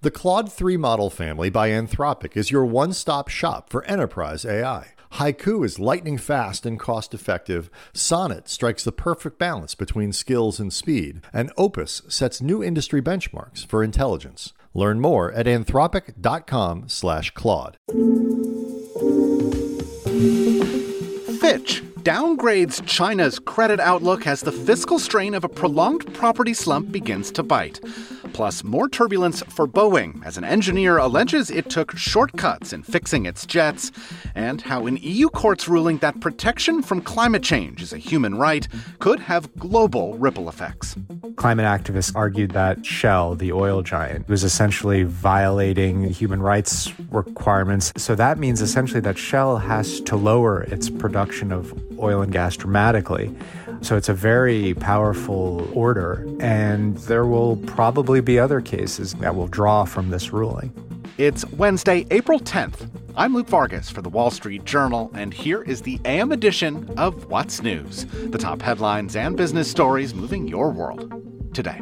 The Claude 3 model family by Anthropic is your one-stop shop for enterprise AI. Haiku is lightning fast and cost-effective, Sonnet strikes the perfect balance between skills and speed, and Opus sets new industry benchmarks for intelligence. Learn more at anthropic.com/Claude. Fitch downgrades China's credit outlook as the fiscal strain of a prolonged property slump begins to bite. Plus, more turbulence for Boeing, as an engineer alleges it took shortcuts in fixing its jets, and how an EU court's ruling that protection from climate change is a human right could have global ripple effects. Climate activists argued that Shell, the oil giant, was essentially violating human rights requirements. So that means essentially that Shell has to lower its production of oil and gas dramatically. So it's a very powerful order, and there will probably be other cases that will draw from this ruling. It's Wednesday, April 10th. I'm Luke Vargas for The Wall Street Journal, and here is the AM edition of What's News, the top headlines and business stories moving your world today.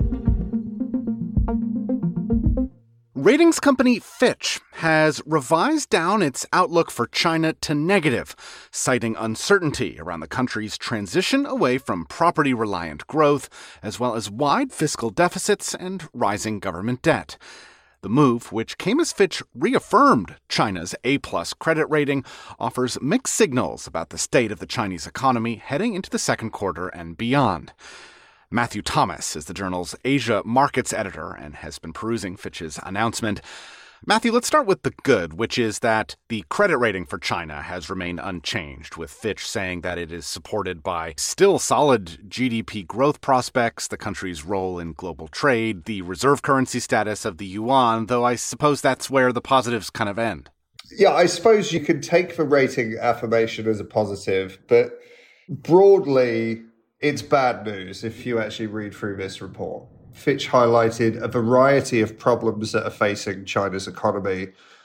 Ratings company Fitch has revised down its outlook for China to negative, citing uncertainty around the country's transition away from property-reliant growth, as well as wide fiscal deficits and rising government debt. The move, which came as Fitch reaffirmed China's A-plus credit rating, offers mixed signals about the state of the Chinese economy heading into the second quarter and beyond. Matthew Thomas is the journal's Asia markets editor and has been perusing Fitch's announcement. Matthew, let's start with the good, which is that the credit rating for China has remained unchanged, with Fitch saying that it is supported by still solid GDP growth prospects, the country's role in global trade, the reserve currency status of the yuan, though I suppose that's where the positives kind of end. Yeah, I suppose you could take the rating affirmation as a positive, but broadly, it's bad news if you actually read through this report. Fitch highlighted a variety of problems that are facing China's economy.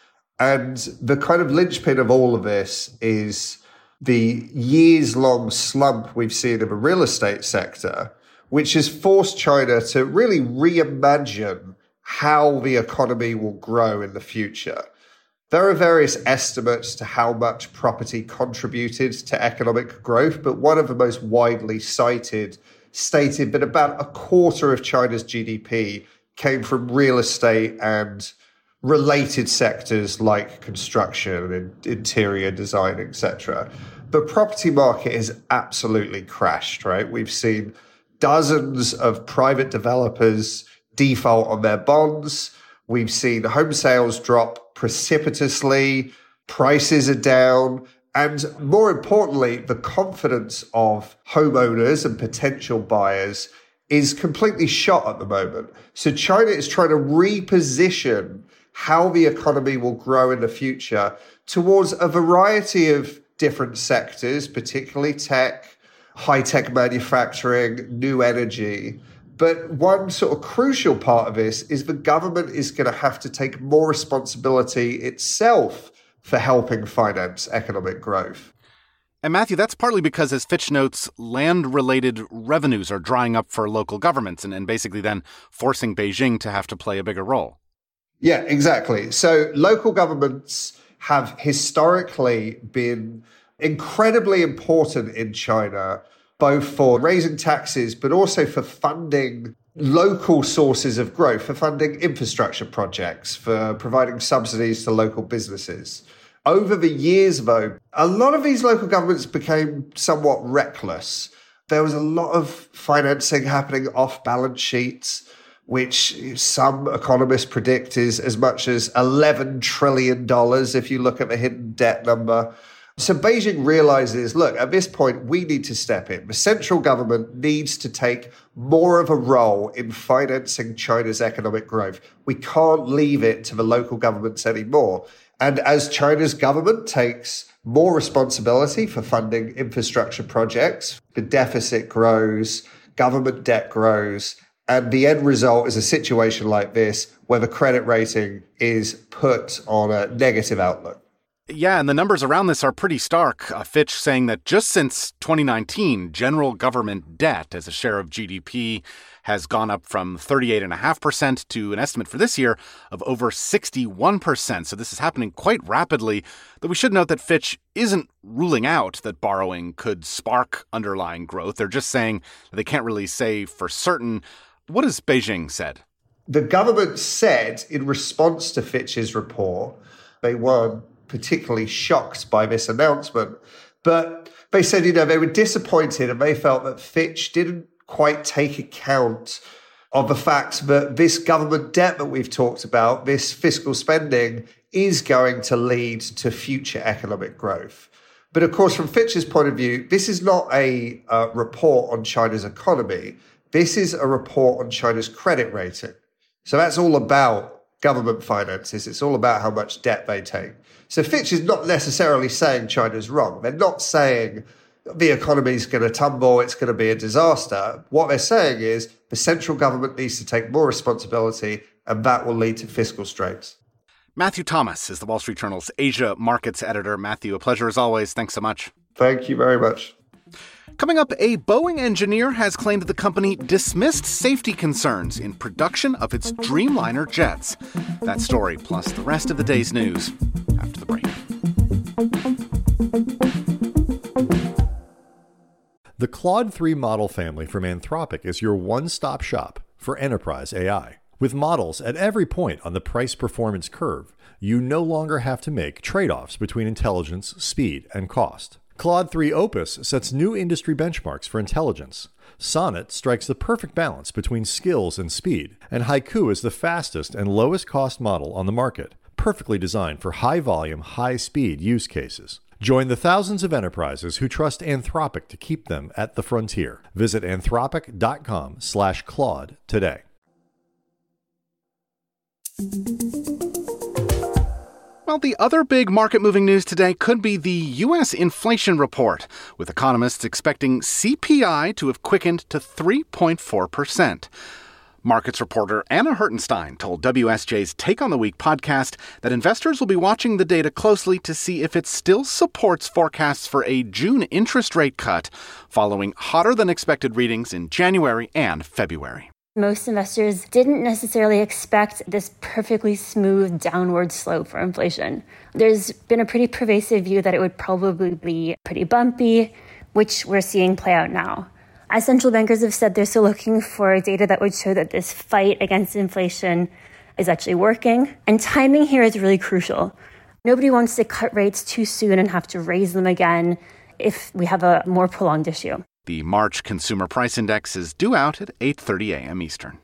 And the kind of linchpin of all of this is the years-long slump we've seen in the real estate sector, which has forced China to really reimagine how the economy will grow in the future. There are various estimates to how much property contributed to economic growth, but one of the most widely cited stated that about a quarter of China's GDP came from real estate and related sectors like construction and interior design, etc. The property market has absolutely crashed, right? We've seen dozens of private developers default on their bonds. We've seen home sales drop precipitously, prices are down, and more importantly, the confidence of homeowners and potential buyers is completely shot at the moment. So China is trying to reposition how the economy will grow in the future towards a variety of different sectors, particularly tech, high-tech manufacturing, new energy. But one sort of crucial part of this is the government is going to have to take more responsibility itself for helping finance economic growth. And Matthew, that's partly because, as Fitch notes, land-related revenues are drying up for local governments and basically then forcing Beijing to have to play a bigger role. Yeah, exactly. So local governments have historically been incredibly important in China, both for raising taxes, but also for funding local sources of growth, for funding infrastructure projects, for providing subsidies to local businesses. Over the years, though, a lot of these local governments became somewhat reckless. There was a lot of financing happening off balance sheets, which some economists predict is as much as $11 trillion if you look at the hidden debt number. So Beijing realizes, look, at this point, we need to step in. The central government needs to take more of a role in financing China's economic growth. We can't leave it to the local governments anymore. And as China's government takes more responsibility for funding infrastructure projects, the deficit grows, government debt grows, and the end result is a situation like this where the credit rating is put on a negative outlook. Yeah, and the numbers around this are pretty stark. Fitch saying that just since 2019, general government debt as a share of GDP has gone up from 38.5% to an estimate for this year of over 61%. So this is happening quite rapidly. Though we should note that Fitch isn't ruling out that borrowing could spark underlying growth. They're just saying that they can't really say for certain. What has Beijing said? The government said in response to Fitch's report, they weren't particularly shocked by this announcement, but they said, they were disappointed and they felt that Fitch didn't quite take account of the fact that this government debt that we've talked about, this fiscal spending, is going to lead to future economic growth. But of course, from Fitch's point of view, this is not a report on China's economy. This is a report on China's credit rating. So that's all about government finances. It's all about how much debt they take. So Fitch is not necessarily saying China's wrong. They're not saying the economy's going to tumble, it's going to be a disaster. What they're saying is the central government needs to take more responsibility, and that will lead to fiscal strains. Matthew Thomas is the Wall Street Journal's Asia Markets editor. Matthew, a pleasure as always. Thanks so much. Thank you very much. Coming up, a Boeing engineer has claimed the company dismissed safety concerns in production of its Dreamliner jets. That story, plus the rest of the day's news, after the break. The Claude 3 model family from Anthropic is your one-stop shop for enterprise AI. With models at every point on the price-performance curve, you no longer have to make trade-offs between intelligence, speed, and cost. Claude 3 Opus sets new industry benchmarks for intelligence. Sonnet strikes the perfect balance between skills and speed, and Haiku is the fastest and lowest cost model on the market, perfectly designed for high-volume, high-speed use cases. Join the thousands of enterprises who trust Anthropic to keep them at the frontier. Visit anthropic.com/Claude today. Well, the other big market-moving news today could be the U.S. inflation report, with economists expecting CPI to have quickened to 3.4%. Markets reporter Anna Hertenstein told WSJ's Take on the Week podcast that investors will be watching the data closely to see if it still supports forecasts for a June interest rate cut, following hotter-than-expected readings in January and February. Most investors didn't necessarily expect this perfectly smooth downward slope for inflation. There's been a pretty pervasive view that it would probably be pretty bumpy, which we're seeing play out now. As central bankers have said, they're still looking for data that would show that this fight against inflation is actually working. And timing here is really crucial. Nobody wants to cut rates too soon and have to raise them again if we have a more prolonged issue. The March Consumer Price Index is due out at 8:30 a.m. Eastern.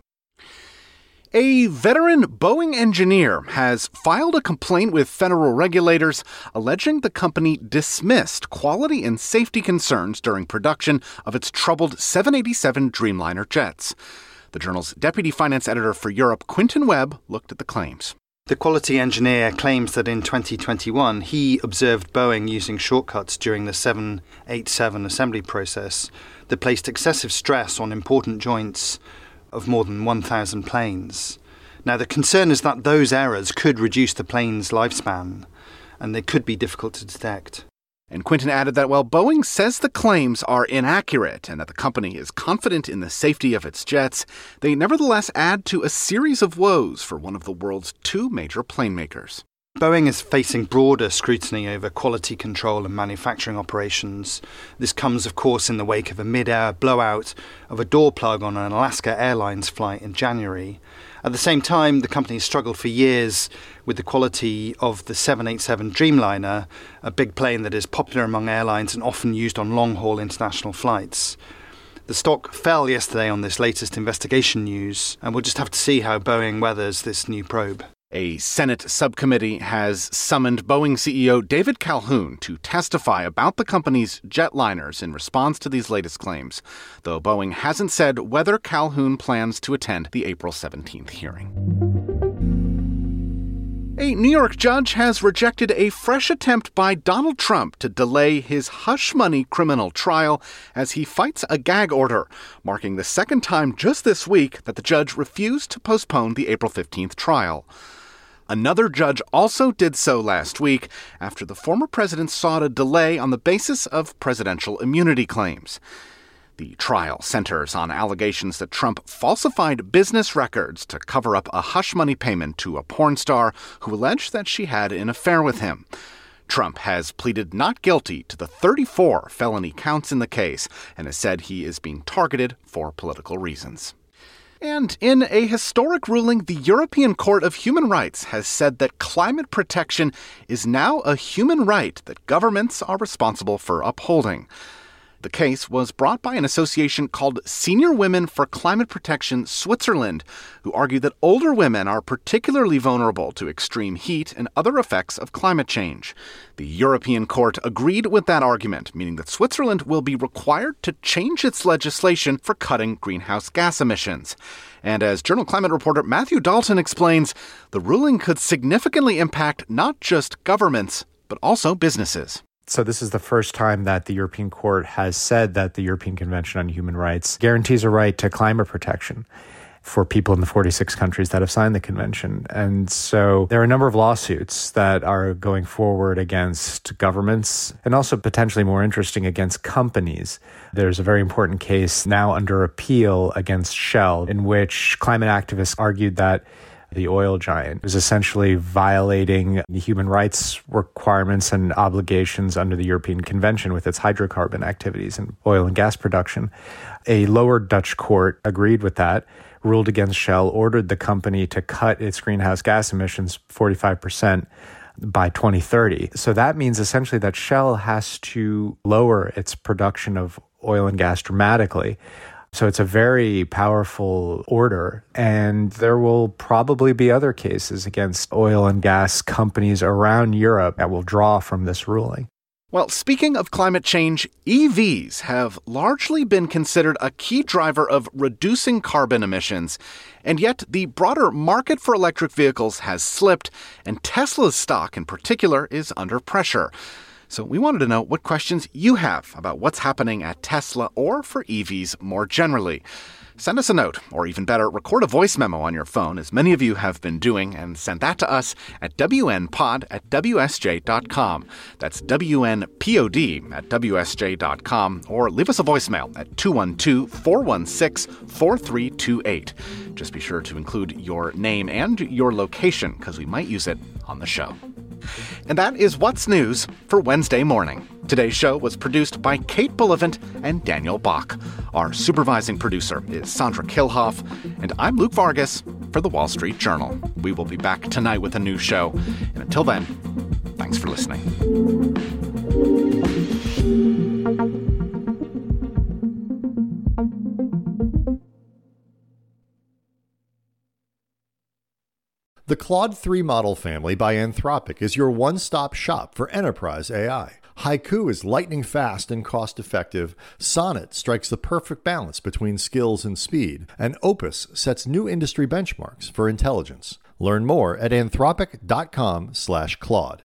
A veteran Boeing engineer has filed a complaint with federal regulators alleging the company dismissed quality and safety concerns during production of its troubled 787 Dreamliner jets. The journal's deputy finance editor for Europe, Quentin Webb, looked at the claims. The quality engineer claims that in 2021 he observed Boeing using shortcuts during the 787 assembly process that placed excessive stress on important joints of more than 1,000 planes. Now, the concern is that those errors could reduce the plane's lifespan, and they could be difficult to detect. And Quentin added that while Boeing says the claims are inaccurate and that the company is confident in the safety of its jets, they nevertheless add to a series of woes for one of the world's two major plane makers. Boeing is facing broader scrutiny over quality control and manufacturing operations. This comes, of course, in the wake of a mid-air blowout of a door plug on an Alaska Airlines flight in January. At the same time, the company has struggled for years with the quality of the 787 Dreamliner, a big plane that is popular among airlines and often used on long-haul international flights. The stock fell yesterday on this latest investigation news, and we'll just have to see how Boeing weathers this new probe. A Senate subcommittee has summoned Boeing CEO David Calhoun to testify about the company's jetliners in response to these latest claims, though Boeing hasn't said whether Calhoun plans to attend the April 17th hearing. A New York judge has rejected a fresh attempt by Donald Trump to delay his hush money criminal trial as he fights a gag order, marking the second time just this week that the judge refused to postpone the April 15th trial. Another judge also did so last week after the former president sought a delay on the basis of presidential immunity claims. The trial centers on allegations that Trump falsified business records to cover up a hush money payment to a porn star who alleged that she had an affair with him. Trump has pleaded not guilty to the 34 felony counts in the case and has said he is being targeted for political reasons. And in a historic ruling, the European Court of Human Rights has said that climate protection is now a human right that governments are responsible for upholding. The case was brought by an association called Senior Women for Climate Protection Switzerland, who argue that older women are particularly vulnerable to extreme heat and other effects of climate change. The European Court agreed with that argument, meaning that Switzerland will be required to change its legislation for cutting greenhouse gas emissions. And as Journal Climate reporter Matthew Dalton explains, the ruling could significantly impact not just governments, but also businesses. So this is the first time that the European Court has said that the European Convention on Human Rights guarantees a right to climate protection for people in the 46 countries that have signed the convention. And so there are a number of lawsuits that are going forward against governments and also potentially more interesting against companies. There's a very important case now under appeal against Shell in which climate activists argued that the oil giant is essentially violating the human rights requirements and obligations under the European Convention with its hydrocarbon activities and oil and gas production. A lower Dutch court agreed with that, ruled against Shell, ordered the company to cut its greenhouse gas emissions 45% by 2030. So that means essentially that Shell has to lower its production of oil and gas dramatically. So it's a very powerful order, and there will probably be other cases against oil and gas companies around Europe that will draw from this ruling. Well, speaking of climate change, EVs have largely been considered a key driver of reducing carbon emissions, and yet the broader market for electric vehicles has slipped, and Tesla's stock in particular is under pressure. So we wanted to know what questions you have about what's happening at Tesla or for EVs more generally. Send us a note, or even better, record a voice memo on your phone, as many of you have been doing, and send that to us at wnpod@wsj.com. That's WNPOD@wsj.com, or leave us a voicemail at 212-416-4328. Just be sure to include your name and your location, because we might use it on the show. And that is What's News for Wednesday morning. Today's show was produced by Kate Bullivant and Daniel Bach. Our supervising producer is Sandra Kilhoff, and I'm Luke Vargas for The Wall Street Journal. We will be back tonight with a new show, and until then, thanks for listening. The Claude 3 model family by Anthropic is your one-stop shop for enterprise AI. Haiku is lightning fast and cost-effective. Sonnet strikes the perfect balance between skills and speed. And Opus sets new industry benchmarks for intelligence. Learn more at anthropic.com/Claude.